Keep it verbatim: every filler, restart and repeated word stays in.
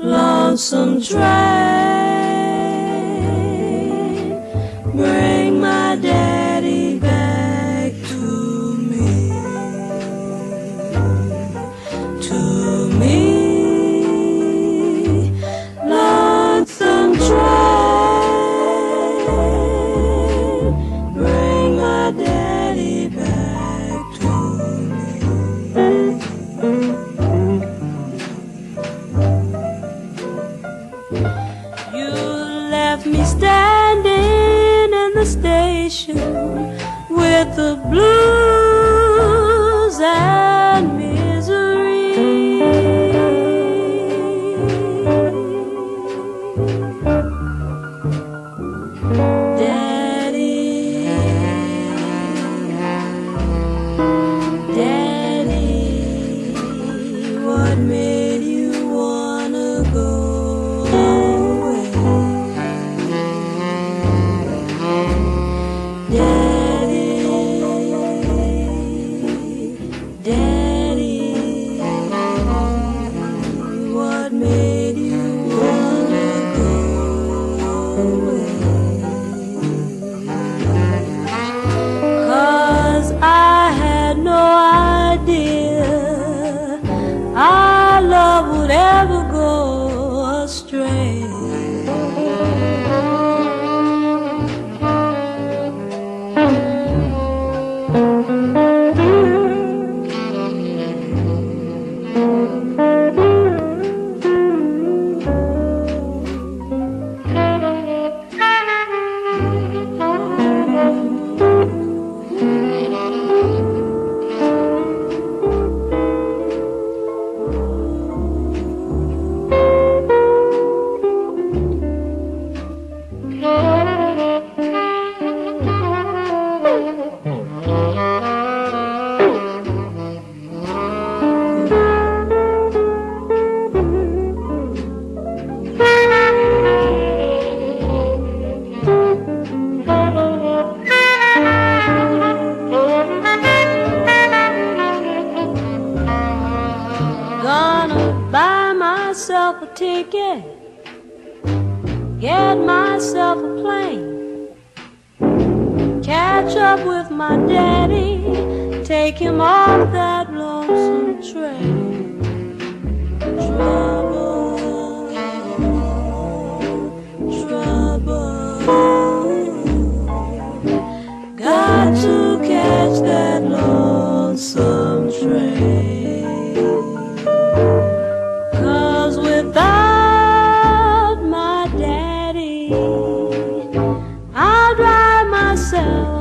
lonesome train, bring my daddy back to me, to me. Lonesome train, bring my daddy back to me. You left me standing in the station with the blues and misery. Daddy, Daddy, what made you wanna go away? Daddy, Daddy, what made you wanna go away? 'Cause I had no idea our love would ever go astray. Gonna buy myself a ticket, get myself a plane, catch up with my daddy, take him off that lonesome train. Trouble, trouble, got to catch that lonesome train. Without my daddy, I'll drive myself